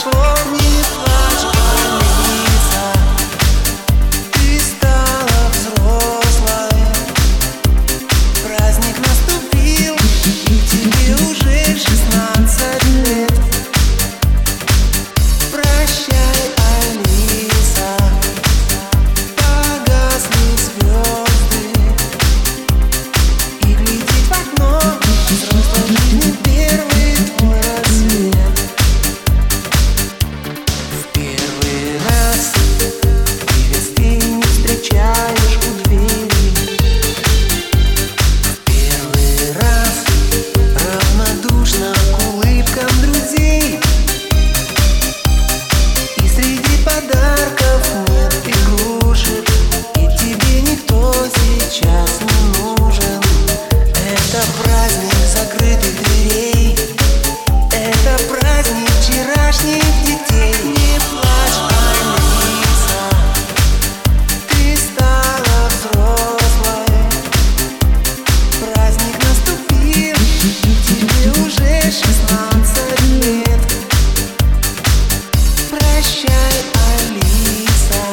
прошло. Не плачь, Алиса, ты стала взрослой. Праздник наступил, и тебе уже 16 лет. Прощай, Алиса, погасли звезды, и глядеть в окно взрослой жизни первый твой рассвет. В первый раз невесты не встречаешь у двери. В первый раз равнодушна к улыбкам друзей. И среди подарков нет игрушек, и тебе никто сейчас не нужен. Это праздник закрытых дверей, это праздник вчерашних детей. Не плачь, Алиса, ты стала взрослой. Праздник наступил, и тебе уже 16 лет. Прощай, Алиса,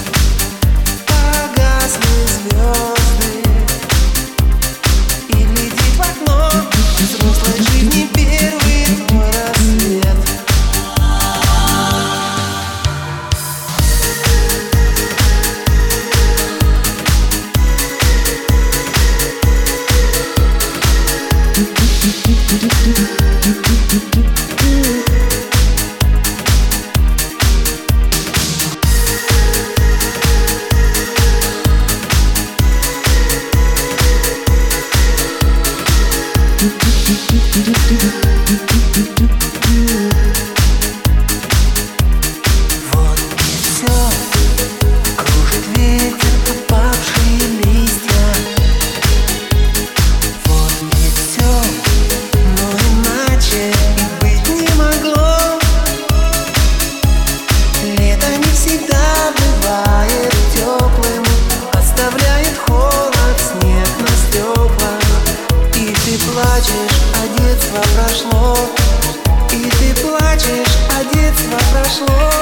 погасли звезды, и глядеть в окно взрослой жизни первый твой рассвет. Вот и всё, кружит ветер опавшие листья. Вот и всё, но иначе и быть не могло. Лето не всегда бывает теплым, оставляет холод, снег на стеклах. И ты плачешь, а детство прошло. И ты плачешь, а детство прошло.